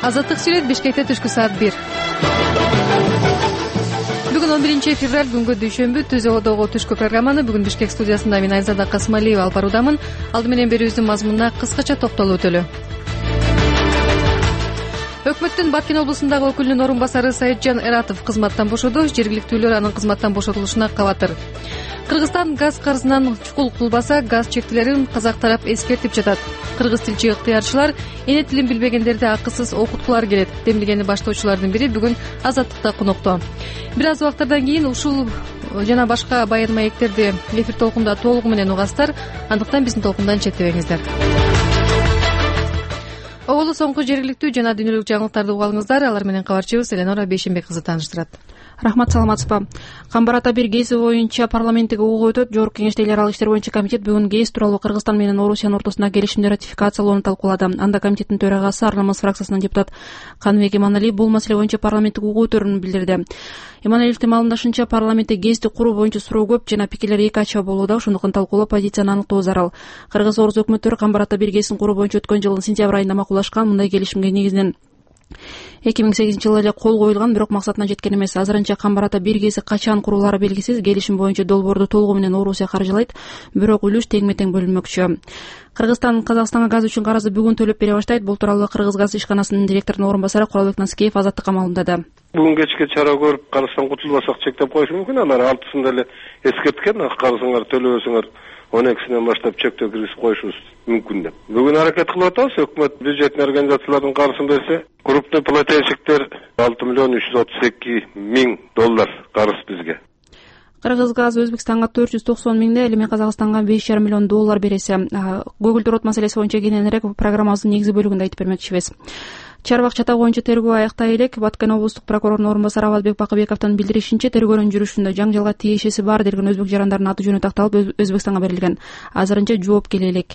Азаттык сүйлөйт. Бишкекте түшкү саат 1. Бүгүн 11 февраль, күнгө дүйшөмбү. ТЗОдогу түшкү программаны бүгүн Бишкек студиясында мен Айзада Касмалиева алып баруудамын. Алды менен берүүбүздүн мазмунуна кыскача токтолуп өтөлү. Өкмөттүн Баткен облусундагы өкүлүнүн орун басары Саитжан Эратов кызматтан бошоду. Жергиликтүүлөр анын кызматтан бошотулушуна кабатыр. Кыргызстан газ карызынан чукул кылбаса, газ чектилерин казак тарап эскертип жатат. Кыргыз тилчи ыктыярчылар эне тилин билбегендерди акысыз окуткулары келет. Демилгени баштоочулардын бири бүгүн Азаттыкта конокто. Бир аз убактардан кийин ушул жана башка баян маектерди эфир толкунда толугу менен угасыздар. Андыктан биздин толкундан четтебеңиздер. Оголо соңку жергиликтүү жана дүйнөлүк жаңылыктарды угуп алыңыздар. Алар менен кабарчыбыз Эленора Бейшенбек кызы тааныштырат. Рахмат, саламатсызбы. Камбар ата бир ГЭСи боюнча парламенттик угуу өтөт. Жогорку кеңеште эл аралык иштер боюнча комитет бүгүн ГЭС тууралуу Кыргызстан менен Орусиянын ортосундагы келишимди ратификациялоону талкуулады. Анда комитеттин төрагасы Ар-Намыс фракциясынан депутат Каныбек Иманалиев бул маселе боюнча парламенттик угуу өтөрүн билдирди. Иманалиевдин маалымдашынча, парламентте ГЭСти куруу боюнча суроо көп жана пикирлер эки ача болууда. Ошондуктан талкуулоо позицияны аныктоо зарыл. Кыргыз Орус өкмөттөрү Камбар ата бир ГЭСин куруу боюнча өткөн жылдын сентябрь айында макулдашкан. Мындай келишимге негизинен 2008-жылы эле кол коюлган, бирок максатына жеткен эмес. Азырынча Камбар ата бир ГЭСи качан курулаары белгисиз. Келишим боюнча долбоорду толугу менен Орусия каржылайт, бирок үлүш теңме-тең бөлүнмөкчү. Кыргызстан Казакстанга газ үчүн карызды бүгүн төлөп бере баштайт. Бул тууралуу Кыргыз газ ишканасынын директорунун орун басары Куралбек Наскеев Азаттыкка маалымдады. Бүгүн кечке чара көрүп, карыздан кутулбасак чектеп коюшу мүмкүн. Алар 6-сында эле эскерткен, карызыңар төлөбөсөңөр 12-синен баштап чектөө киргизип коюшубуз мүмкүн деп. Бүгүн аракет кылып атабыз. Өкмөт бюджеттин организациялардын карызын берсе, крупный плательщиктер $6,382,000 карыз бизге. Кыргыз газ Өзбекстанга 490 миңде, эми Казакстанга $5,5 миллион бересе. Көгүлдөр от маселеси боюнча кененирээк программабыздын негизги бөлүгүндө айтып бермекчибиз. Чарбак чата боюнча тергөө аяктай элек. Баткен облустук прокурорунун орун басары Абазбек Бакыбековдун билдиришинче, тергөөнүн жүрүшүндө жаңжалга тиешеси бар делген өзбек жарандарынын аты жөнү такталып Өзбекстанга берилген. Азырынча жооп келе элек.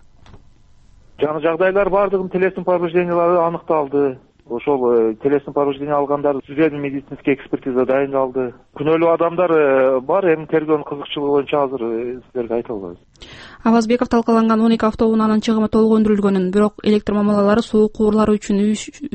Жаңы жагдайлар бардыгын телесин повреждениялары аныкталды. Ошол телесин повреждение алгандар судебный медицинский экспертиза дайындалды. Күнөөлүү адамдар бар, эми тергөөнүн кызыкчылыгы боюнча азыр сиздерге айта албайбыз. Абазбеков талкаланган 12 автоунаанын чыгымы толук өндүрүлгөнүн, бирок электр мамалалары суу куурлары үчүн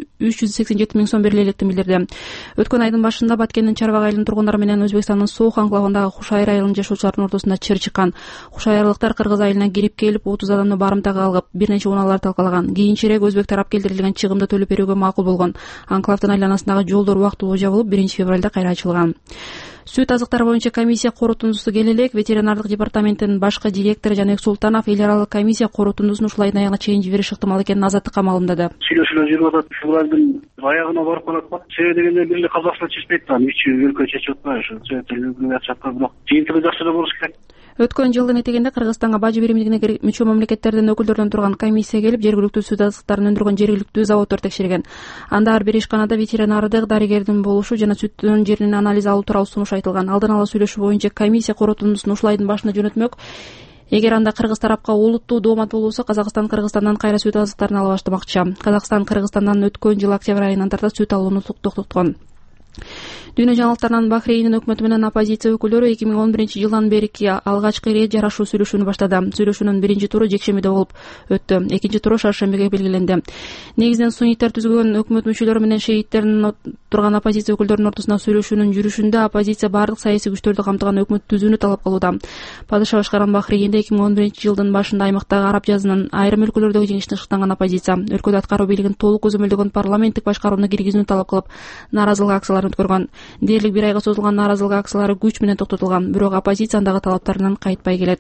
387 миң сом бериле электин билдирди. Өткөн айдын башында Баткендин Чарбак айылынын тургундары менен Өзбекстандын Суух анклавындагы Хушайыр айылынын жашоочуларынын ортосунда чыр чыккан. Хушайырлыктар Кыргыз айылына кирип келип 30 адамды барымтага алып, бир нече унаалар талкалаган. Кийинчерээк өзбек тарап келтирилген чыгымды төлөп берүүгө макул болгон. Анклавдын айланасындагы жолдор убактылуу жабылып, 1 февралда кайра ачылган. Сүт азыктары боюнча комиссия корутундусу келе элек. Ветеринардык департаменттин башкы директору Жанбек Султанов эл аралык комиссия корутундусун ушул айдын аягына чейин жибериш ыктымал экенин Азаттыкка маалымдады. Сүйлөшүүлөр жүрүп атат. Февралдын аягына барып калат. Себеби дегенде бир эле Казакстан чечпейт да, 3 өлкө чечип атпайбы, ошо себептен жатат, бирок жыйынтыгы жакшы эле болуш керек. Өткөн жылдын этегинде Кыргызстанга бажы беримдигине мүчө мамлекеттердин өкүлдөрүнөн турган комиссия келип, жергиликтүү сүт азыктарын өндүргөн жергиликтүү заводдор текшерген. Анда ар бир ишканада ветеринардык дарыгердин болушу жана сүттүн жеринин анализ алуу тууралуу сунуш айтылган. Алдын ала сүйлөшүү боюнча комиссия корутундусун ушул айдын башында жөнөтмөк. Эгер анда Кыргыз тарапка олуттуу доомат болбосо, Казакстан Кыргызстандан кайра сүт азыктарын ала баштамакчы. Казакстан Кыргызстандан өткөн жыл октябрь айынан тарта сүт алууну токтоткон. Дүйнө жаңылыктарынан Бахрейндин өкмөтү менен оппозиция өкүлдөрү 2011 жылдан берки алгачкы ирет жарашуу сүйлөшүүнү баштады. Сүйлөшүүнүн биринчи туру жекшембиде болуп өттү. Экинчи туру шаршембиге белгиленди. Негизинен сунниттер түзгөн өкмөт мүчөлөрү менен шииттердин турган оппозиция өкүлдөрүнүн ортосунда сүйлөшүүнүн жүрүшүндө оппозиция бардык саясий күчтөрдү камтыган өкмөт түзүүнү талап кылууда. Падыша башкарган Бахрейнде 2011 жылдын башында аймактагы араб жазынын айрым өлкөлөрдөгү жеңиштен шыктанган оппозиция өлкөдө аткаруу бийлигин толук көзөмөлдөгөн парламенттик башкарууну киргизүүнү талап кылып, нааразылык акцияларын өткөргөн. Дээрлик бир айга созулган нааразылык акциялары күч менен токтотулган, бирок оппозиция андагы талаптарынан кайтпай келет.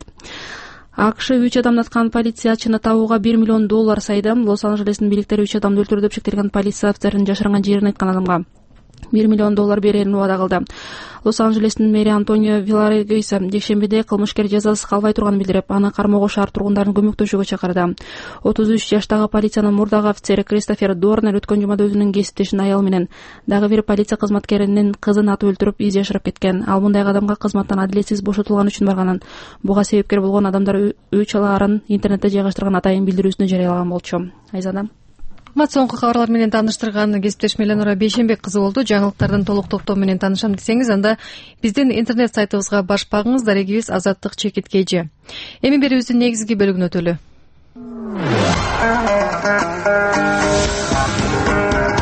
АКШ 3 адамды аткан полициячыны табууга $1 миллион сайды. Лос-Анжелестин бийликтери 3 адамды өлтүрдү деп шектелген полиция офицеринин жашырган жерин айткан адамга $1 миллион берерин убада кылды. Лос-Анжелестин мэри Антонио Виларегес жекшембиде кылмышкер жазасыз калбай турганын билдирип, аны кармоого шаар тургундарын көмөктөшүүгө чакырды. 33 жаштагы полициянын мурдагы офицери Кристофер Дорнер өткөн жумада өзүнүн кесиптешин аял менен дагы бир полиция кызматкеринин кызын атып өлтүрүп, из жашырып кеткен. Ал мындай кадамга кызматтан адилетсиз бошотулган үчүн барганын, буга себепкер болгон адамдар өч алаарын интернетте жайгаштырган атайын билдирүүсүндө жарыялаган болчу. Айзада. Соңку кабарлар менен тааныштырган кесиптешим Эленора Бейшенбек кызы болду. Жаңылыктардын толук топтому менен таанышам десеңиз, анда биздин интернет сайтыбызга баш багыңыз, дарегибиз azattik.kj. Эми берүүбүздүн негизги бөлүгүнө өтөлү.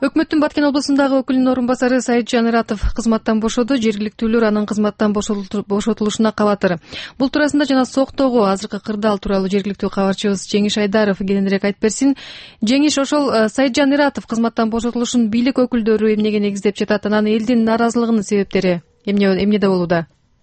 Өкмөттүн Баткен облусундагы өкүлүнүн орун басары Саитжан Ыратов кызматтан бошоду. Жергиликтүүлөр анын кызматтан бошотулушуна кабатыр. Бул туурасында жана соктогу азыркы кырдаал тууралуу жергиликтүү кабарчыбыз Жеңиш Айдаров кененирээк айтып берсин. Жеңиш, ошол Саитжан Ыратов кызматтан бошотулушун бийлик өкүлдөрү эмнеге негиздеп жатат? Анан элдин нааразылыгынын себептери эмнеде болууда?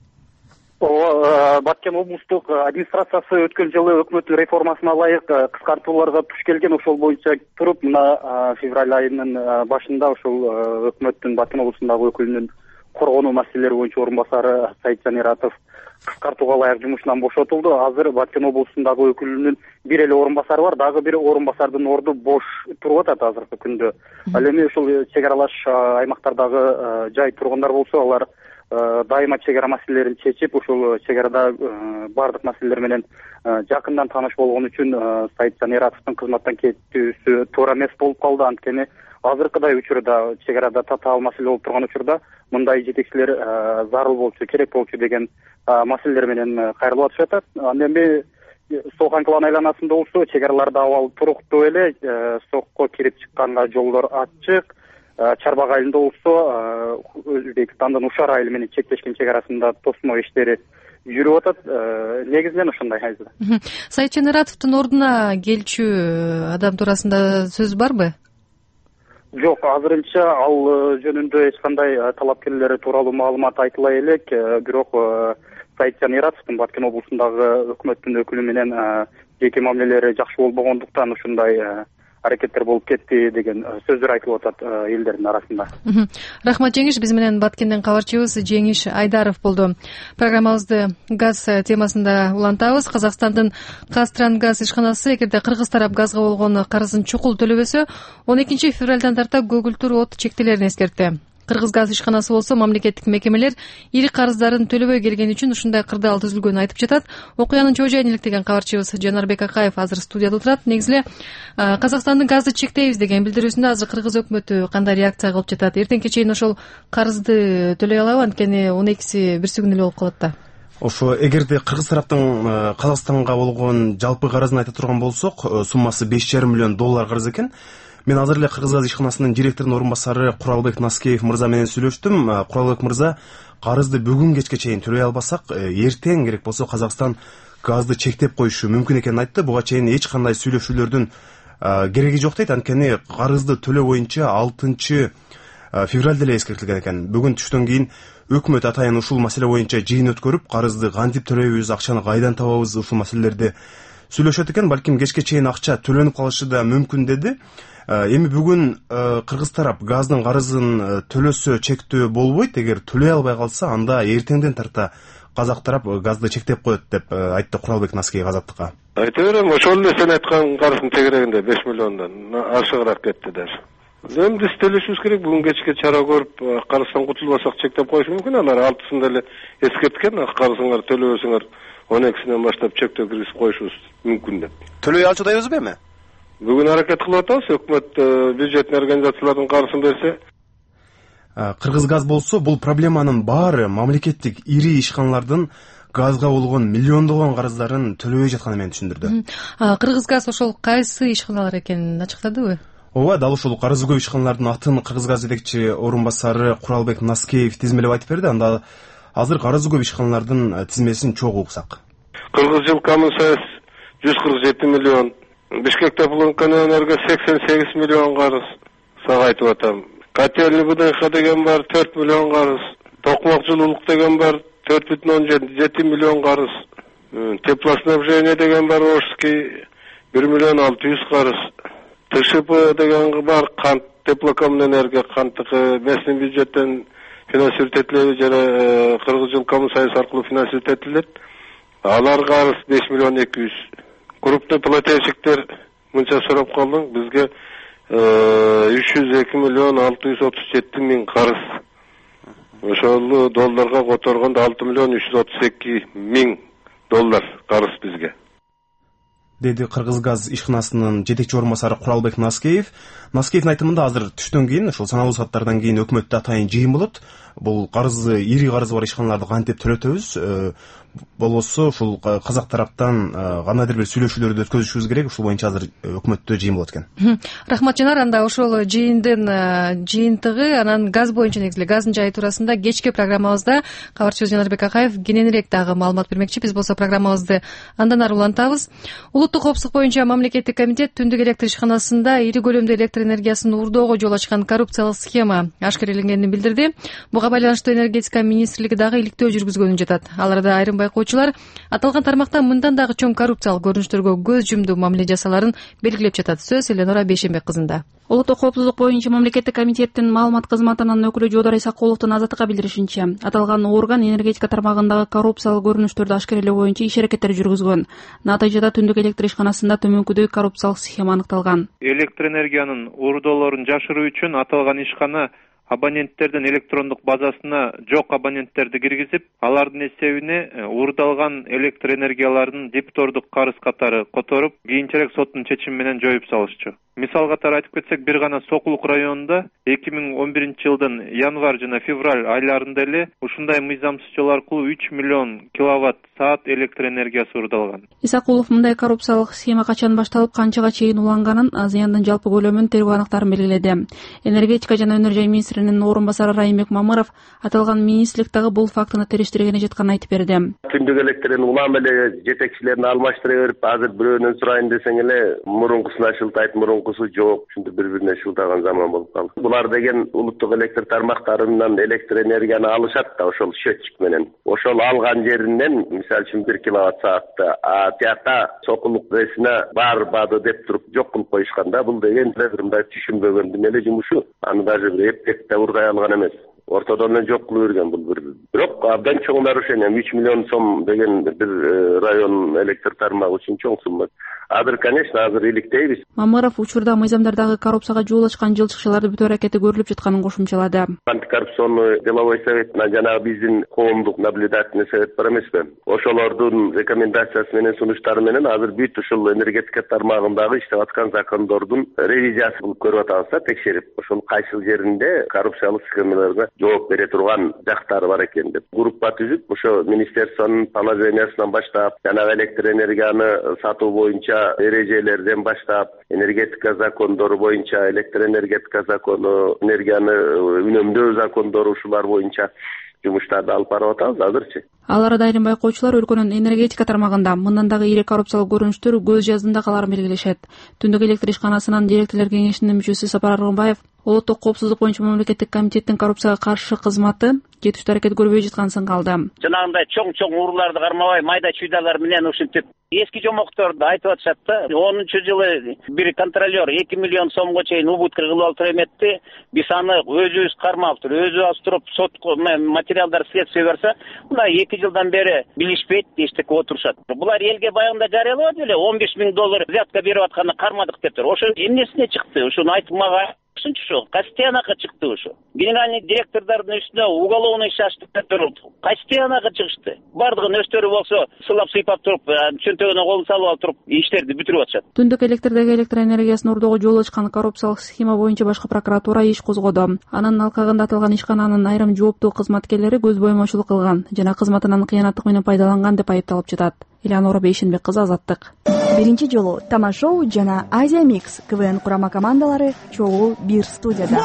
Баткен облустук администрациясы өткөн жылы өкмөттүн реформасына ылайык кыскартууларга туш келген. Ошол боюнча туруп мына февраль айынын башында ошол өкмөттүн Баткен облусундагы өкүлүнүн коргонуу маселелери боюнча орун басары Саитжан Ыратов кыскартууга ылайык жумушунан бошотулду. Азыр Баткен облусундагы өкүлүнүн бир эле орун басары бар, дагы бир орун басардын орду бош туруп атат азыркы күндө. Ал эми ушул чек аралаш аймактардагы жай тургундар болсо, алар дайыма чек ара маселелерин чечип, ушул чек арада баардык маселелер менен жакындан тааныш болгон үчүн Саитжан Ыратовдун кызматтан кетүүсү туура эмес болуп калды. Анткени азыркыдай учурда, чек арада татаал маселе болуп турган учурда мындай жетекчилер зарыл болчу, керек болчу деген маселелер менен кайрылып атышып атат. Андан эми Сок анклан айланасында болсо чек араларда абал туруктуу эле, Сокко кирип чыкканга жолдор ачык. Чарбак айылында болсо Өзбекстандын Ушар айылы менен чектешкен чек арасында тосмо иштери жүрүп атат. Негизинен ошондой айзы. Саитжан Ыратовдун ордуна келчү адам туурасында сөз барбы? Жок, азырынча ал жөнүндө эч кандай талапкерлер тууралуу маалымат айтылбай элек. Бирок Саитжан Ыратовдун Баткен облусундагы өкмөттүн өкүлү менен жеке мамилелери жакшы болбогондуктан ушундай аракеттер болуп кетти деген сөздөр айтылып атат элдердин арасында. Рахмат Жеңиш, биз менен Баткенден кабарчыбыз Жеңиш Айдаров болду. Программабызды газ темасында улантабыз. Казакстандын Казтрангаз ишканасы эгерде кыргыз тарап газга болгон карызын чукул төлөбөсө 12 февралдан тарта көгүлтүр от чектелерин эскертти. Кыргыз газ ишканасы болсо мамлекеттик мекемелер ири карыздарын төлөбөй келгени үчүн ушундай кырдаал түзүлгөнүн айтып жатат. Окуянын чоо жайын иликтеген кабарчыбыз Жанарбек Акаев азыр студияда отурат. Негизи эле Казакстандын газды чектейбиз деген билдирүүсүнө азыр кыргыз өкмөтү кандай реакция кылып жатат? Эртеңки чейин ошол карызды төлөй алабы? Анткени 12-си бирси күн эле болуп калат да. Ошо эгерде кыргыз тараптын Казакстанга болгон жалпы карызын айта турган болсок, суммасы $5,5 миллион карыз экен. Мен азыр эле Кыргыз газ ишканасынын директорунун орун басары Куралбек Наскеев мырза менен сүйлөштүм. Куралбек мырза, карызды бүгүн кечке чейин төлөй албасак, эртең керек болсо Казакстан газды чектеп коюшу мүмкүн экенин айтты. Буга чейин эч кандай сүйлөшүүлөрдүн кереги жок дейт. Анткени карызды төлөө боюнча 6 февралда эле эскертилген экен. Бүгүн түштөн кийин өкмөт атайын ушул маселе боюнча жыйын өткөрүп, карызды кантип төлөйбүз, акчаны кайдан табабыз, ушул маселелерди сүйлөшөт экен. Балким кечке чейин акча төлөнүп калышы да мүмкүн деди. Эми бүгүн кыргыз тарап газдын карызын төлөсө чектөө болбойт. Эгер төлөй албай калса, анда эртеңден тарта казак тарап газды чектеп коет деп айтты Куралбек Наскеев Азаттыкка. Айта берем, ошол эле сен айткан карыздын тегерегинде 5 миллиондон ашыгыраак кетти даже. Эми биз төлөшүбүз керек. Бүгүн кечке чара көрүп, карыздан кутулбасак чектеп коюш мүмкүн. Алар 6-сында эле эскерткен, карызыңар төлөбөсөңөр 12-синен баштап чектөө киргизип коюшубуз мүмкүн деп. Төлөй алчудайбызбы эми? Бүгүн аракет кылып атабыз. Өкмөт бюджеттик организациялардын карызын берсе. Кыргыз газ болсо, бул проблеманын баары мамлекеттик ири ишканалардын газга болгон миллиондогон карыздарын төлөбөй жатканын мен түшүндүрдү. Кыргыз газ ошол кайсы ишканалар экенин ачыктадыбы? Ооба, дал ушул карызы көп ишканалардын атын Кыргыз газ жетекчи орун басары Куралбек Наскеев тизмелеп айтып берди. Анда азыр карызы көп ишканалардын тизмесин чогуу уксак. Кыргызжилкомсоюз 147 миллион, Бишкек теплоэнерго 88 миллион карыз сага айтып атам. Котельный ВДХ деген бар 4 миллион карыз, Токмок жылуулук деген бар 4,7 миллион карыз, Теплоснабжение деген бар Ошский 1 миллион 600 карыз, ТШП деген бар кант, Теплокомэнерго канттыкы местный бюджеттен финансировать этилеби жана Кыргызжилкомсоюз аркылуу финансировать этилет. Алар карыз 5 миллион 200. Крупный плательщиктер мынча сурап калдың, бизге 302 миллион 637 миң карыз. Ошол долларга которгондо 6 миллион 332 миң доллар карыз бизге. деди Кыргыз газ ишканасынын жетекчи орун басары Куралбек Наскеев. Наскеевдин айтымында азыр түштөн кийин, ошол саналуу сааттардан кийин өкмөттө атайын жыйын болот. Бул карызы, ири карызы бар ишканаларды кантип төлөтөбүз, болбосо ушул казак тараптан кандайдыр бир сүйлөшүүлөрдү өткөзүшүбүз керек. Ушул боюнча азыр өкмөттө жыйын болот экен. Рахмат Жанар. Анда ошол жыйындын жыйынтыгы анан газ боюнча, негизи газдын жайы туурасында кечки программабызда кабарчыбыз Жанарбек Акаев кененирээк дагы маалымат бермекчи. Биз болсо программабызды андан ары улантабыз. Улуттук коопсуздук боюнча мамлекеттик комитет Түндүк электр ишканасында ири көлөмдө электр энергиясын уурдоого жол ачкан коррупциялык схема ашкереленгенин билдирди. Буга байланыштуу энергетика министрлиги дагы иликтөө жүргүзгөнүн жатат. Аларда айрым байкоочулар аталган тармакта мындан дагы чоң коррупциялык көрүнүштөргө көз жумду мамиле жасаларын белгилеп жатат. Сөз Эленора Бейшенбек кызында. Улуттук коопсуздук боюнча мамлекеттик комитеттин маалымат кызматынын өкүлү Жодар Исакуловдун Азаттыкка билдиришинче, аталган орган энергетика тармагындагы коррупциялык көрүнүштөрдү ашкерелөө боюнча иш-аракеттер жүргүзгөн. Натыйжада Түндүк электр ишканасында төмөнкүдөй коррупциялык схема аныкталган. Электр энергиянын уурдоолорун жашыруу үчүн аталган ишкана абоненттердин электрондук базасына жок абоненттерди киргизип, алардын эсебине уурдалган электр энергияларын дебитордук карыз катары которуп, кийинчерээк соттун чечими менен жоюп салышчу. Мисал катары айтып кетсек, бир гана Сокулук районунда 2011-жылдын январь жана февраль айларында эле ушундай мыйзамсыз жол аркылуу 3 миллион киловатт саат электр энергиясы уурдалган. Исакулов мындай коррупциялык схема качан башталып, канчага чейин уланганын, зыяндын жалпы көлөмүн тергөө аныктарын белгиледи. Энергетика жана өнөр жай министринин орун басары Райымбек Мамыров аталган министрлик дагы бул фактыны териштиргени жатканын айтып берди. Түндүк электрин улам эле жетекчилерин алмаштыра берип, азыр бирөөнөн сурайын десең эле мурункусуна шылтайт, мурункусу жок, ушинтип бири-бирине шылтаган заман болуп калды. Булар деген улуттук электр тармактарынан электр энергияны алышат да, ошол счетчик менен. Ошол алган жеринен, мисалы үчүн 1 киловатт саатты тияка Сокулук рэсине барбады деп туруп жок кылып коюшканда, бул деген мындай түшүнбөгөндүн эле жумушу. Аны даже бир эптекте ургай алган эмес. Ортодон эле жок кылып берген бул бир. Бирок абдан чоң нарушение, 3 миллион сом деген бир район электр тармагы үчүн чоң сумма. Азыр, конечно, азыр иликтейбиз. Мамыров учурда мыйзамдардагы коррупцияга жол ачкан жылчыкчыларды бүтө аракети көрүлүп жатканын кошумчалады. Антикоррупционный деловой совет, жана биздин коомдук наблюдательный совет бар эмеспи? Ошолордун рекомендациясы менен, сунуштары менен азыр бүт ушул энергетика тармагындагы иштеп аткан закондордун ревизиясы кылып көрүп атабыз да, текшерип. Ошол кайсыл жеринде коррупциялык схемаларга жооп бере турган жактары бар экен деп. Группа түзүп, ошо министерствонун положениясынан баштап, жана электр энергияны сатуу боюнча эрежелерден баштап, энергетика закондору боюнча, электр энергетика закону, энергияны үнөмдөө закондору, ушулар боюнча жумуштарды алып барып атабыз азырчы. Ал арада айрым байкоочулар өлкөнүн энергетика тармагында мындан дагы ири коррупциялык көрүнүштөр көз жаздында каларын белгилешет. Түндүк электр ишканасынын директорлор кеңешинин мүчөсү Сапар Аргынбаев улуттук коопсуздук боюнча мамлекеттик комитеттин коррупцияга каршы кызматы жетиштүү аракет көрбөй жатканын сынгалды. Жанагындай чоң урууларды кармабай, майда чүйдалар менен ушинтип эски жомокторду айтып атышат да. 10-жылы бир контролер 2 миллион сомго чейин убытка кылып алып эметти. Биз аны өзүбүз кармаптыр, өзүбүз туруп сотко материалдар следствие берсе, мына 2 жылдан бери билишпейт, эчтеке отурушат. Булар элге баягында жарыялап эле $15,000 взятка берип атканды кармадык дептир. Ошо эмнесине чыкты? Ушуну айтып мага Кастиянага чыкты ушу. Генеральный директордордун үстүнө уголовный иш ачтык деп туруп, Кастиянага чыгышты. Бардыгын өстөрү болсо сылап сыйпап туруп, чөнтөгүнө колун салып алып туруп, иштерди бүтүрүп атышат. Түндүк электрдеги электр энергиясын уурдоого жол ачкан коррупциялык схема боюнча башкы прокуратура иш козгоду. Анын алкагында аталган ишкананын айрым жооптуу кызматкерлери көз боюмачулук кылган жана кызматынан кыянаттык менен пайдаланган деп айыпталып жатат. Эленора Бейшенбек кызы, Азаттык. Биринчи жолу Тамашоу жана Азия Микс КВН курама командалары чогуу бир студияда.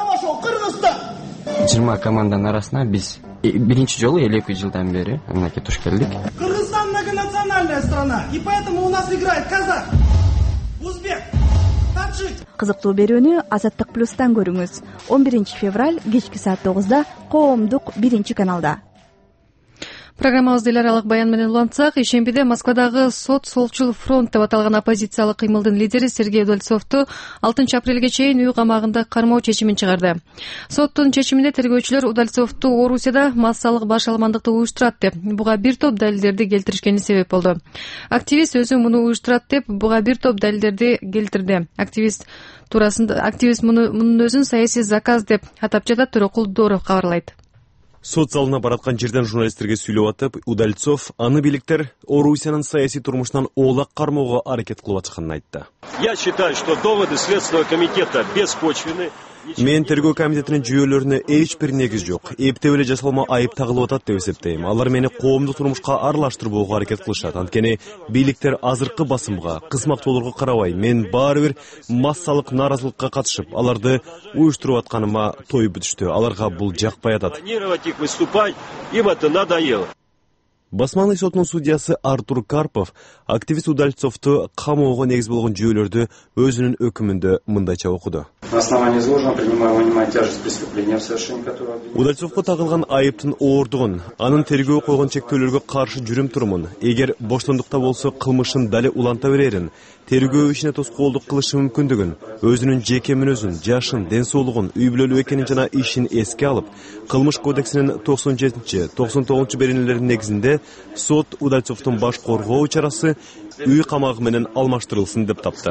20 команданын арасына биз биринчи жолу 2 жылдан бери мынакей туш келдик. Кыргызстан многонациональная страна, и поэтому у нас играет казах, узбек, таджик. Кызыктуу берүүнү Азаттык плюстан көрүңүз. 11 февраль кечки саат 9-да коомдук биринчи каналда. Программабызды эл аралык баян менен улантсак, ишембиде Москвадагы Сот Солчул фронт деп аталган оппозициялык кыймылдын лидери Сергей Удальцовду 6 апрелге чейин үй камагында кармоо чечимин чыгарды. Соттун чечиминде тергөөчүлөр Удальцовду Орусияда массалык баш алмандыкты уюштурат деп, буга бир топ далилдерди келтиришкени себеп болду. Активист өзү муну уюштурат деп, буга бир топ далилдерди келтирди. Активист мунун өзүн саясий заказ деп атап жатат. Төрөкул Дооров кабарлайт. Сот залына бараткан жерден журналисттерге сүйлөп атып, Удальцов аны бийликтер Орусиянын саясий турмушунан оолак кармоого аракет кылып атканын айтты. Я считаю, что доводы Следственного комитета беспочвенны. Мен тергөө комитетинин жүйөлөрүнө эч бир негиз жок. Эптеп эле жасалма айып тагылып атат деп эсептейм. Алар мени коомдук турмушка аралаштырбоого аракет кылышат. Анткени бийликтер азыркы басымга, кызмактоолорго карабай, мен баары бир массалык нааразылыкка катышып, аларды уюштуруп атканыма тоюп бүтүштү. Аларга бул жакпай атат. Им это надоело. Басманный сотунун судьясы Артур Карпов активист Удальцовду камоого негиз болгон жүйөлөрдү өзүнүн өкүмүндө мындайча окуду. На основании изложенного принимаю во внимание тяжесть преступления, в совершении которого Удальцовго тагылган айыптын оордугун, анын тергөө койгон чектөөлөргө каршы жүрүм турумун, эгер боштондукта болсо кылмышын дале уланта берерин, тергөө ишине тоскоолдук кылышы мүмкүндүгүн, өзүнүн жеке мүнөзүн, жашын, ден соолугун, үй бүлөлүү экенин жана ишин эске алып, кылмыш кодексинин 97-99 беренелеринин негизинде сот Удальцовдун баш коргоо чарасы үй камагы менен алмаштырылсын деп тапты.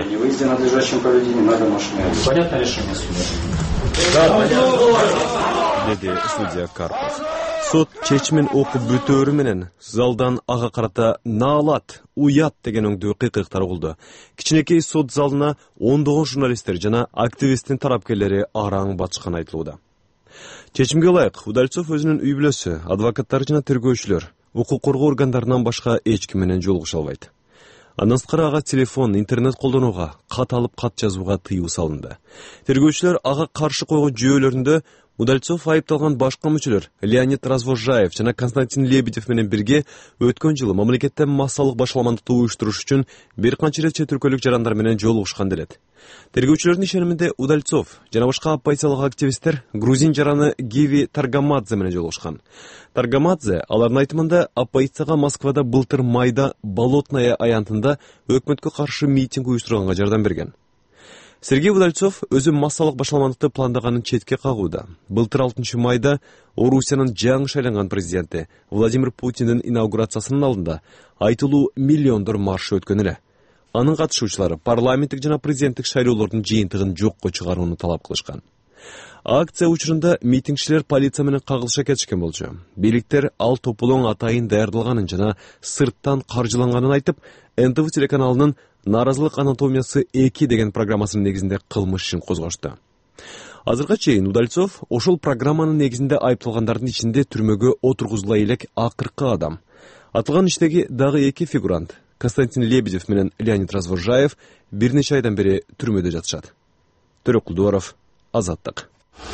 Деди судья Карпов. Сот чечимин окуп бүтөөрү менен залдан ага карата наалат, уят деген өңдүү кыйкыктар угулду. Кичинекей сот залына ондогон журналисттер жана активисттин тарапкерлери араң батышканы айтылууда. Чечимге ылайык Удальцов өзүнүн үй бүлөсү, адвокаттар жана тергөөчүлөр укук коргоо органдарынан башка эч ким менен жолугуша албайт. Андан сырткары ага телефон, интернет колдонууга, кат алып кат жазууга тыюу салынды. Тергөөчүлөр ага каршы койгон жүйөлөрүндө Удальцов айыпталган башка мүчөлөр Леонид Развожаев жана Константин Лебедев менен бирге өткөн жылы мамлекетте массалык башаламандыкты уюштуруш үчүн бир канча рет чет өлкөлүк жарандар менен жолугушкан делет. Тергөөчүлөрдүн ишениминде Удальцов жана башка оппозициялык активисттер грузин жараны Гиви Таргамадзе менен жолугушкан. Таргамадзе алардын айтымында оппозицияга Москвада былтыр майда Болотная аянтында өкмөткө каршы митинг уюштурганга жардам берген. Сергей Удальцов өзү массалык башаламандыкты пландаганын четке кагууда. Былтыр 6 майда Орусиянын жаңы шайланган президенти Владимир Путиндин инаугурациясынын алдында айтылуу миллиондор марш өткөн эле. Анын катышуучулары парламенттик жана президенттик шайлоолордун жыйынтыгын жокко чыгарууну талап кылышкан. Акция учурунда митингчилер полиция менен кагылыша кетишкен болчу. Бийликтер ал тополоң атайын даярдалганын жана сырттан каржыланганын айтып, НТВ телеканалынын Наразылык анатомиясы 2 деген программасынын негизинде кылмыш ишин козгошту. Азыркыга чейин Удальцов ошол программанын негизинде айыпталгандардын ичинде түрмөгө отургузула элек акыркы адам. Атылган иштеги дагы 2 фигурант Константин Лебедев менен Леонид Развожаев бир нече айдан бери түрмөдө жатышат. Төрөк Кулдуаров, Азаттык.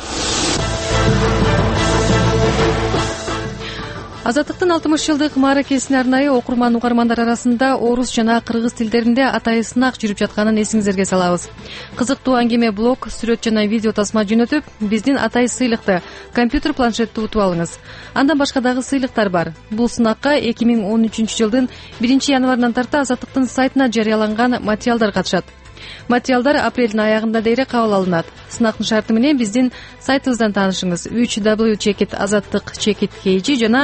Азаттыктын 60 жылдык мааракесине арнайы окурман угармандар арасында орус жана кыргыз тилдеринде атайы сынак жүрүп жатканын эсиңиздерге салабыз. Кызыктуу аңгеме блог, сүрөт жана видео тасма жөнөтүп, биздин атай сыйлыкты компьютер планшетти утуп алыңыз. Андан башка дагы сыйлыктар бар. Бул сынакка 2013 жылдын 1 январынан тарта Азаттыктын сайтына жарыяланган материалдар катышат. Материалдар апрелдин аягында дейре кабыл алынат. Сынактын шарты менен биздин сайтыбыздан таанышыңыз. www.azattik.kg жана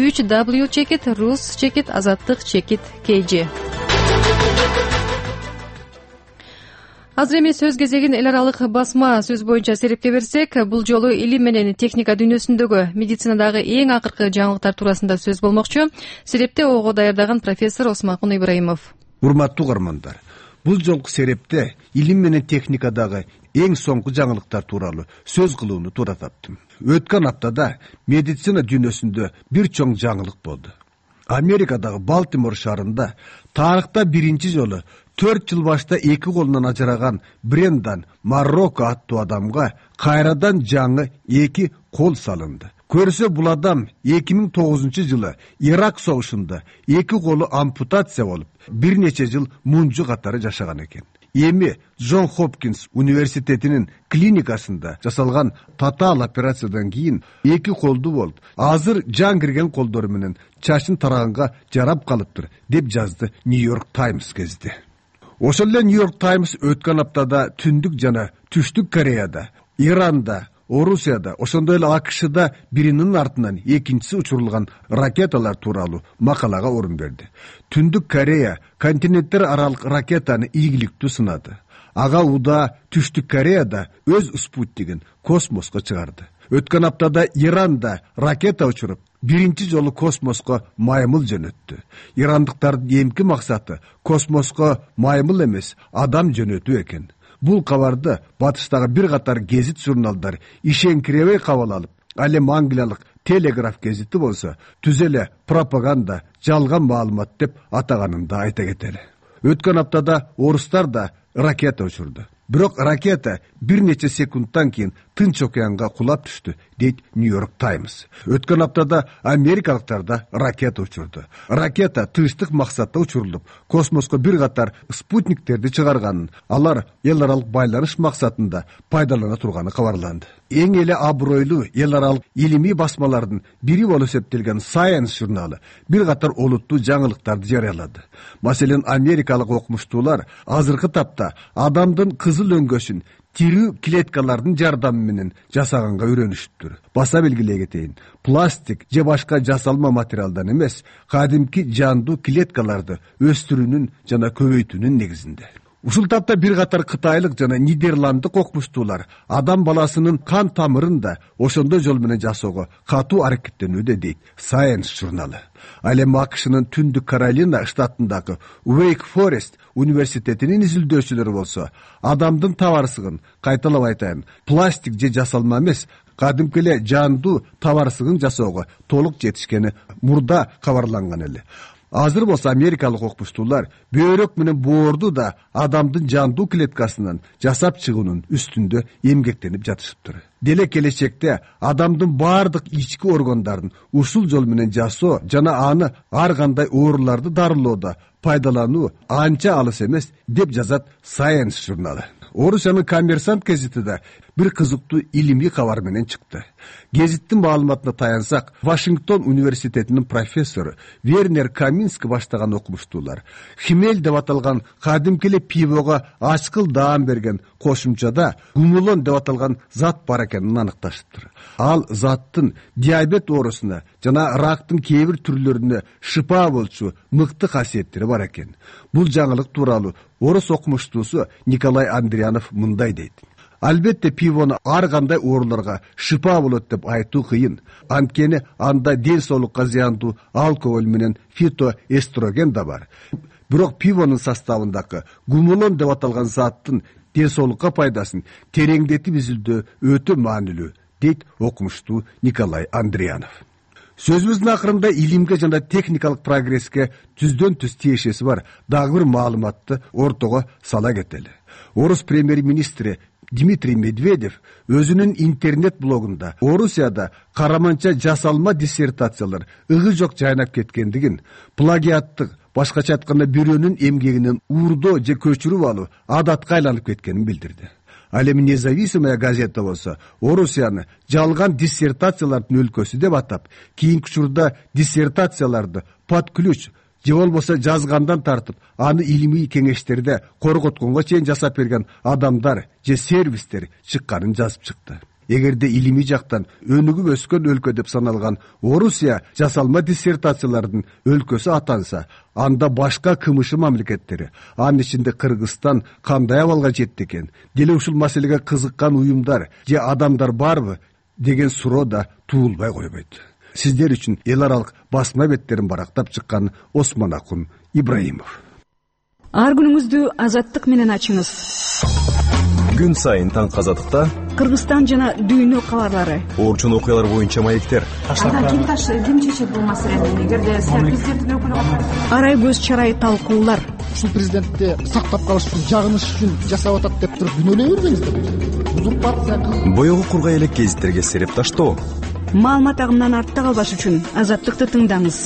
www.rus.azattik.kg. Азыр эми сөз кезегин эл аралык басма сөз боюнча серепке берсек, бул жолу илим менен техника дүйнөсүндөгү медицинадагы эң акыркы жаңылыктар туурасында сөз болмокчу. Серепте ого даярдаган профессор Осмонкун Ибраимов. Урматтуу угармандар, бул жолку серепте илим менен техникадагы эң соңку жаңылыктар тууралуу сөз кылууну туура таптым. Өткөн аптада медицина дүйнөсүндө бир чоң жаңылык болду. Америкадагы Балтимор шаарында тарыхта биринчи жолу 4 жыл башта 2 колунан ажыраган Брендан Марокко аттуу адамга кайрадан жаңы 2 кол салынды. Көрсө бул адам 2009 жылы Ирак согушунда 2 колу ампутация болуп, бир нече жыл мунжу катары жашаган экен. Эми Джон Хопкинс университетинин клиникасында жасалган татаал операциядан кийин 2 колду болуп, азыр жан кирген колдору менен чачын тараганга жарап калыптыр, деп жазды Нью-Йорк Таймс гезити. Ошол эле Нью-Йорк Таймс өткөн аптада Түндүк жана Түштүк Кореяда, Иранда, Орусияда, ошондой эле АКШда биринин артынан экинчиси учурулган ракеталар тууралуу макалага орун берди. Түндүк Корея континенттер аралык ракетаны ийгиликтүү сынады. Ага уда Түштүк Кореяда өз спутнигин космоско чыгарды. Өткөн аптада Иранда ракета учуруп, биринчи жолу космоско маймыл жөнөттү. Ирандыктардын эмки максаты космоско маймыл эмес, адам жөнөтүү экен. Бул кабарды батыштагы бир катар гезит журналдар ишенкиребей кабыл алып, ал эми англиялык Телеграф гезити болсо түз эле пропаганда, жалган маалымат деп атаганын да айта кетели. Өткөн аптада орустар да ракета учурду. Бирок ракета бир нече секундтан кийин Тынч океанга кулап түштү, дейт Нью-Йорк Таймс. Өткөн аптада америкалыктар да ракета учурду. Ракета тынчтык максатта учурулуп, космоско бир катар спутниктерди чыгарганын, алар эл аралык байланыш максатында пайдалана турганы кабарланды. Эң эле абройлуу эл аралык илимий басмалардын бири болуп эсептелген Science журналы бир катар олуттуу жаңылыктарды жарыялады. Маселен, америкалык окумуштуулар азыркы тапта адамдын кызыл өңгөсүн тирүү клеткалардын жардамы менен жасаганга үйрөнүшүптүр. Баса белгилей кетейин, пластик же башка жасалма материалдан эмес, кадимки жандуу клеткаларды өстүрүүнүн жана көбөйтүүнүн негизинде. Ушул тапта бир катар кытайлык жана нидерланддык окумуштуулар адам баласынын кан тамырын да ошондой жол менен жасоого катуу аракеттенүүдө, дейт Science журналы. Ал эми АКШнын Түндүк Каролина штатындагы Wake Forest университетинин изилдөөчүлөрү болсо, адамдын табарсыгын, кайталап айтайын, пластик же жасалма эмес, кадимки эле жандуу табарсыгын жасоого толук жетишкени мурда кабарланган эле. Азыр болсо америкалык окумуштуулар бөйрөк менен боорду да адамдын жандуу клеткасынан жасап чыгуунун үстүндө эмгектенип жатышыптыр. Деле келечекте адамдын баардык ички органдарын ушул жол менен жасоо жана аны ар кандай ооруларды дарылоодо пайдалануу анча алыс эмес, деп жазат Science журналы. Орусиянын Коммерсант гезити да бир кызыктуу илимий кабар менен чыкты. Гезиттин маалыматына таянсак, Вашингтон университетинин профессору Вернер Камински баштаган окумуштуулар хмель деп аталган кадимки эле пивого ачкыл даам берген кошумчада гумулон деп аталган зат бар экенин аныкташыптыр. Ал заттын диабет оорусуна жана рактын кээ бир түрлөрүнө шыпа болчу мыкты касиеттери бар экен. Бул жаңылык тууралуу орус окумуштуусу Николай Андриянов мындай дейт. Албетте пивону ар кандай ооруларга шыпа болот деп айтуу кыйын. Анткени анда ден соолукка зыяндуу алкоголь менен фитоэстроген да бар. Бирок пивонун составындагы гумулон деп аталган заттын ден соолукка пайдасын тереңдетип изилдөө өтө маанилүү, дейт окумуштуу Николай Андриянов. Сөзүбүздүн акырында илимге жана техникалык прогресске түздөн түз тиешеси бар дагы бир маалыматты ортого сала кетели. Орус премьер-министри Дмитрий Медведев өзүнүн интернет блогунда Орусияда караманча жасалма диссертациялар ыгы жок жайнап кеткендигин, плагиаттык, башкача айтканда бирөөнүн эмгегинен уурдоо же көчүрүп алуу адатка айланып кеткенин билдирди. Ал эми Независимая газета болсо Орусияны жалган диссертациялардын өлкөсү деп атап, кийинки учурда диссертацияларды под ключ же болбосо жазгандан тартып, аны илимий кеңештерде корготконго чейин жасап берген адамдар же сервистер чыкканын жазып чыкты. Эгерде илимий жактан өнүгүп өскөн өлкө деп саналган Орусия жасалма диссертациялардын өлкөсү атанса, анда башка кымышы мамлекеттери, анын ичинде Кыргызстан кандай абалга жетти экен? Деле ушул маселеге кызыккан уюмдар же адамдар барбы деген суроо да туулбай койбойт. Сиздер үчүн эл аралык басма беттерин барактап чыккан Осмонакун Ибраимов. Ар күнүңүздү азаттык менен ачыңыз. Күн сайын таң казатыкта Кыргызстан жана дүйнө кабарлары. Орчун окуялар боюнча маектер. Ким чечет бул маселени? Эгерде президенттин өкүлү арай көз чарай талкуулар. Ушул президентти сактап калыш үчүн, жагыныш үчүн жасап атат деп туруп күнөөлөй бербеңиздер. Узурпация. Боёгу кургай элек гезиттерге сереп таштоо. Маалымат агымынан артта калбаш үчүн азаттыкты тыңдаңыз.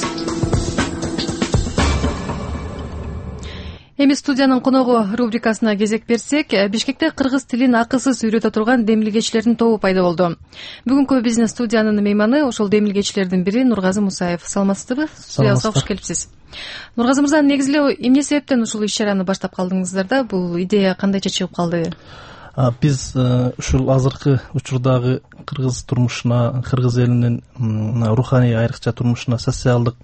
Эми студиянын коногу рубрикасына кезек берсек, Бишкекте кыргыз тилин акысыз үйрөтө турган демилгечилердин тобу пайда болду. Бүгүнкү биздин студиянын мейманы ошол демилгечилердин бири Нургазы Мусаев. Саламатсызбы? Студиябызга кош келипсиз. Нургазы мырза, негизи эле эмне себептен ушул иш-чараны баштап калдыңыздар да? Бул идея кандайча чыгып калды? Биз ушул азыркы учурдагы кыргыз турмушуна, кыргыз элинин руханий айрыкча турмушуна, социалдык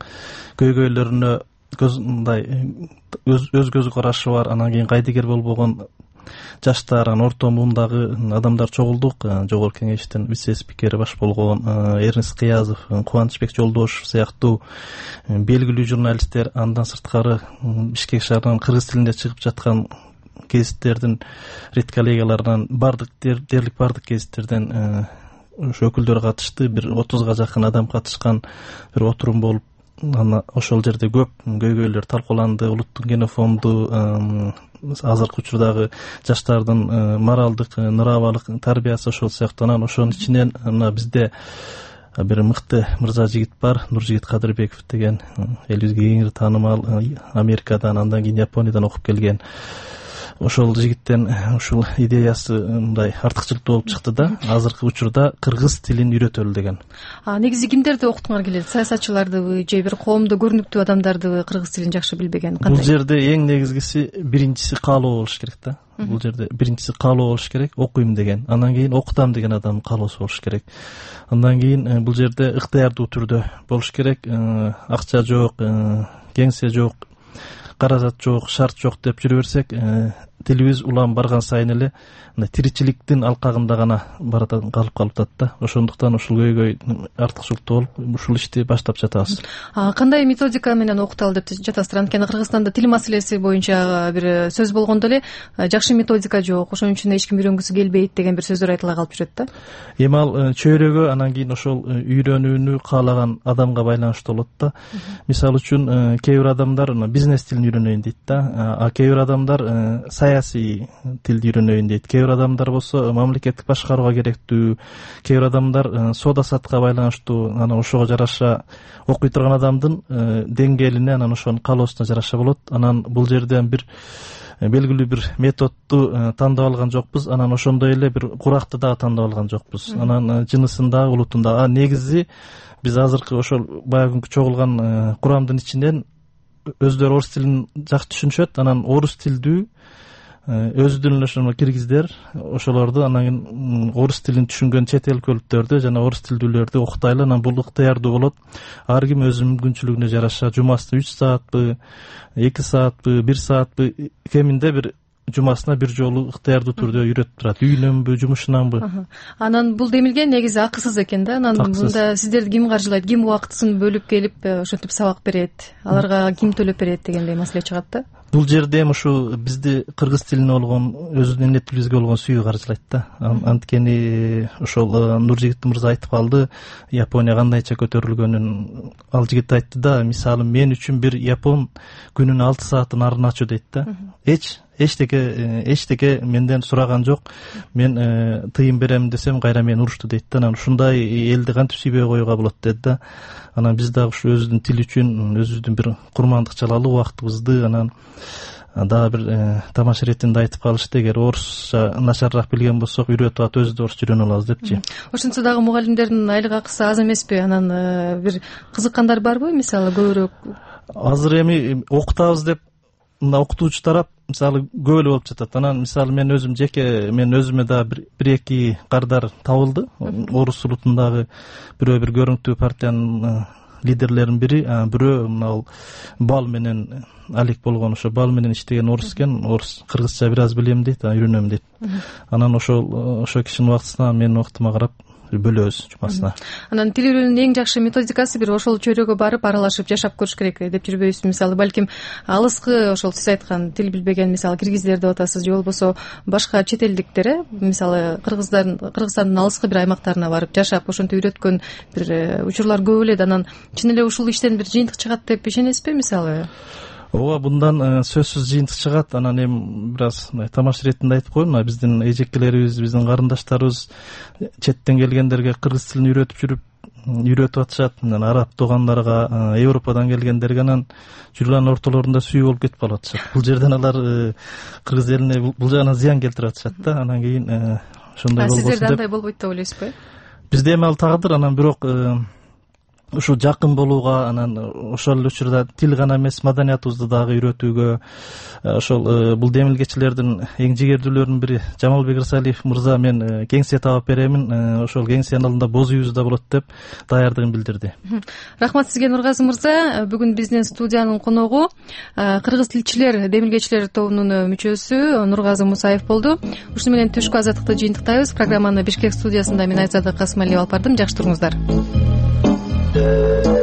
көйгөйлөрүнө өз көз карашы бар, анан кийин кайдыгер болбогон жаштар, орто муундагы адамдар чогулдук. Жогорку кеңештин вице спикери баш болгон Эрнест Кыязов, Кубанычбек Жолдошев сыяктуу белгилүү журналисттер, андан сырткары Бишкек шаарынан кыргыз тилинде чыгып жаткан гезиттердин редколлегияларынан дерлик бардык гезиттерден ошо өкүлдөр катышты. Бир 30га жакын адам катышкан бир отурум болуп, аны ошол жерде көп көйгөйлөр талкууланды. Улуттук генофонду, азыркы учурдагы жаштардын моралдык, нравалык тарбиясы, ошол сыяктуу. Анан ошонун ичинен бизде бир мыкты мырза жигит бар, Нуржигит Кадырбеков деген, элибизге кеңири таанымал, Америкадан, андан кийин Япониядан окуп келген. Ошол жигиттен ушул идеясы мындай артыкчылыктуу болуп чыкты да, азыркы учурда кыргыз тилин үйрөтөлү деген. Негизи кимдерди окуткуңар келет? Саясатчылардыбы же бир коомдо көрүнүктүү адамдардыбы кыргыз тилин жакшы билбеген? Бул жерде эң негизгиси биринчиси каалоо болуш керек да. Бул жерде биринчиси каалоо болуш керек, окуйм деген. Андан кийин окутам деген адамдын каалоосу болуш керек. Андан кийин бул жерде ыктыярдуу түрдө болуш керек. Акча жок, кеңсе жок, каражат жок, шарт жок деп жүрө берсек, тилибиз улам барган сайын эле тиричиликтин алкагында гана калып калып да. Ошондуктан ушул көйгөй артыкчылыктуу болуп, ушул ишти баштап жатабыз. Кандай методика менен окуталы деп жатасыздар? Анткени Кыргызстанда тил маселеси боюнча бир сөз болгондо эле жакшы методика жок, ошон үчүн эч ким үйрөнгүсү келбейт деген бир сөздөр айтыла калып жүрөт да. Эми ал чөйрөгө, анан кийин ошол үйрөнүүнү каалаган адамга байланыштуу болот да. Мисалы үчүн кээ бир адамдар бизнес тилин үйрөнөйүн дейт да, а кээ бир адамдар саясий тилди үйрөнөйүн дейт. Кээ бир адамдар болсо мамлекеттик башкарууга керектүү, кээ бир адамдар соода саттыкка байланыштуу. Анан ошого жараша окуй турган адамдын деңгээлине, анан ошонун каалоосуна жараша болот. Анан бул жерден бир белгилүү бир методду тандап алган жокпуз. Анан ошондой эле бир куракты дагы тандап алган жокпуз. Анан жынысын дагы, улутун дагы. Негизи биз азыркы ошол баягы чогулган курамдын ичинен өздөрү орус тилин жакшы түшүнүшөт. Анан орус тилдүү өзүдөн эле ошол киргиздер, ошолорду, анан орус тилин түшүнгөн чет эл өкүлдөрдү жана орус тилдүүлөрдү окутайлы. Анан бул ыктыярдуу болот. Ар ким өзүнүн мүмкүнчүлүгүнө жараша жумасына 3 саатпы, 2 саатпы, 1 саатпы, кеминде бир жумасына бир жолу ыктыярдуу түрдө үйрөтүп турат. Үйүнөнбү, жумушунанбы. Анан бул демилген негизи акысыз экен да. Анан мында сиздерди ким каржылайт, ким убактысын бөлүп келип ошентип сабак берет, аларга ким төлөп берет дегендей маселе чыгат да. Бул жерде эми ушу бизди кыргыз тилине болгон, өзүнүн эне тилибизге болгон сүйүү каржылайт да. Анткени ошол Нуржигит мырза айтып калды, Япония кандайча көтөрүлгөнүн. Ал жигит айтты да, мисалы мен үчүн бир япон күнүнө 6 саатын арын ачуу дейт да. Эчтеке менден сураган жок. Мен тыйын берем десем кайра мени урушту дейт да. Анан ушундай элди кантип сүйбөй коюуга болот деди да. Анан биз дагы ушу өзүбүздүн тил үчүн өзүбүздүн бир курмандык чалалы, убактыбызды, анан дагы бир тамаша иретинде айтып калышты, эгер орусча начарыраак билген болсок, үйрөтүп атып өзү да орусча үйрөнө алабыз депчи. Ошентсе дагы мугалимдердин айлык акысы аз эмеспи? Анан бир кызыккандар барбы, мисалы көбүрөөк? Азыр эми окутабыз деп мына окутуучу тарап мисалы көп эле болуп жатат. Анан мисалы мен өзүм жеке, мен өзүмө да бир эки кардар табылды. Орус улутундагы бирөө бир көрүнүктүү партиянын лидерлеринин бири, бирөө мына бал менен Алик болгон, ошо бал менен иштеген орус экен. Орус кыргызча бир аз билем дейт, үйрөнөм дейт. Анан ошо кишинин убактысына менин убактыма карап бөлөбүз жумасына. Анан тил үйрөнүүнүн эң жакшы методикасы бир ошол чөйрөгө барып аралашып жашап көрүш керек деп жүрбөйсүз? Мисалы балким алыскы, ошол сиз айткан тил билбеген, мисалы киргиздер деп атасыз, же болбосо башка чет элдиктер, мисалы Кыргызстандын алыскы бир аймактарына барып жашап ошентип үйрөткөн бир учурлар көп эле. Анан чын эле ушул иштен бир жыйынтык чыгат деп ишенесизби мисалы? Ооба, мындан сөзсүз жыйынтык чыгат. Анан эми бир аз тамаш иретинде айтып коеюн, биздин эжекелерибиз, биздин карындаштарыбыз четтен келгендерге кыргыз тилин үйрөтүп атышат. Анан араб туугандарга, Европадан келгендерге анан жүргөн ортолорунда сүйүү болуп кетип калып атышат. Бул жерден алар кыргыз элине бул жагынан зыян келтирип атышат да. Анан кийин ошондой болбосун деп. Сиздерде андай болбойт деп ойлойсузбу? Бизде эми ал тагдыр. Анан бирок ушу жакын болууга, анан ошол эле учурда тил гана эмес маданиятыбызды дагы үйрөтүүгө, ошол бул демилгечилердин эң жигердүүлөрүнүн бири Жамалбек Рысалиев мырза мен кеңсе таап беремин, ошол кеңсенин алдында боз үйүбүз да болот деп даярдыгын билдирди. Рахмат сизге Нургазы мырза. Бүгүн биздин студиянын коногу кыргыз тилчилер, демилгечилер тобунун мүчөсү Нургазы Мусаев болду. Ушуну менен түшкү азаттыкты жыйынтыктайбыз. Программаны Бишкек студиясында мен Айзада Касымалиева алып бардым. Жакшы туруңуздар.